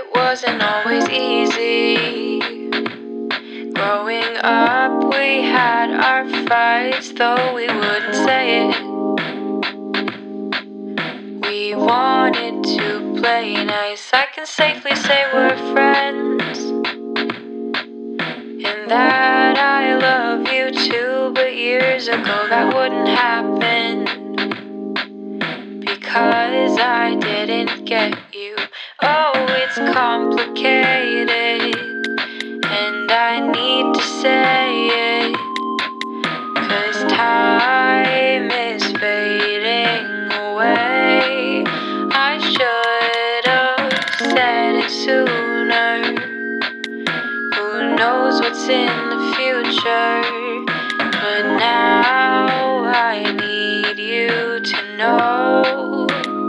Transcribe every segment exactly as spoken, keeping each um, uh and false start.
it wasn't always easy. Growing up, we had our fights, though we wouldn't say it. We wanted to play nice. I can safely say we're friends, and that I love you too. But years ago that wouldn't happen, because I didn't get you. Oh, it's complicated, and I need to say it, 'cause time is fading away. I should have said it sooner. Who knows what's in the future? But now I need you to know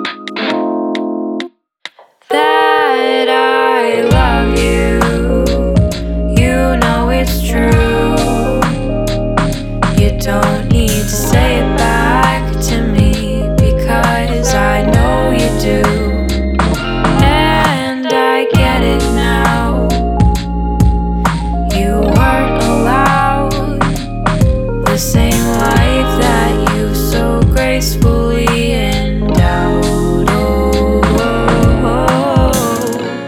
that I love you. You know it's true. You don't need to say it back to me, because I know you do. And I get it now. You weren't allowed the same life that you so gracefully endowed. Oh, oh, oh.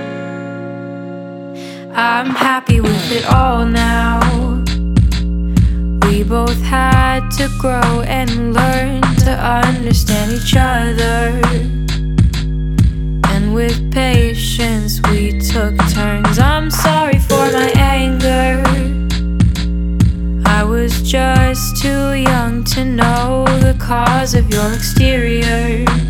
I'm happy with it all now. We both had to grow and learn to understand each other. And with patience we took turns. I'm sorry for my anger. I was just too young to know the cause of your exterior,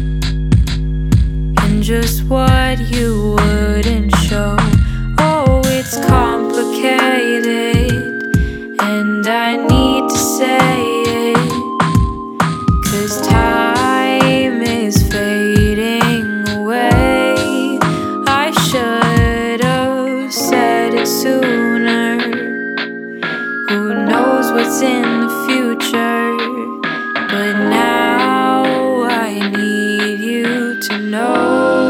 and just what you wouldn't show. Oh, it's complicated, and I need to say it, 'cause time is fading away. I should have said it sooner. Who knows what's in the future? But now I need you to know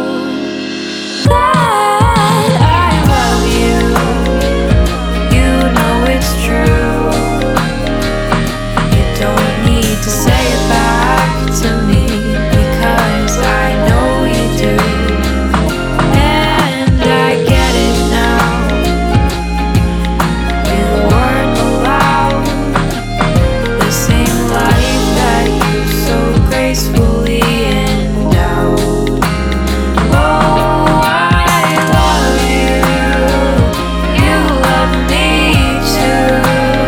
that I love you. You know it's true. You don't need to say it back to me, because I know you do. And I get it now. You weren't allowed the same life that you so gracefully endowed. Oh, I love you. You love me too.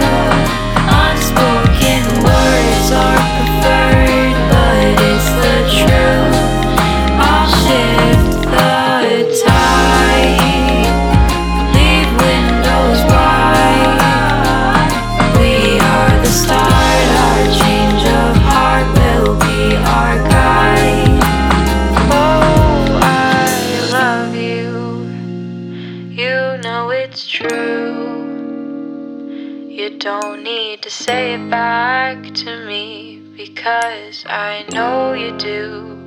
Unspoken words are preferred, but it's the truth. I'll shift the tide, leave windows wide. We are the start, our change of heart will be our guide. Oh, I love you. You know it's true. You don't need to say it back to me, because I know you do.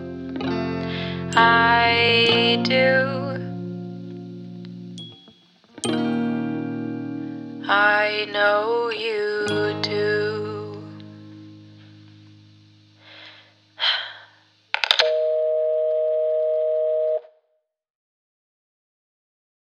I do. I know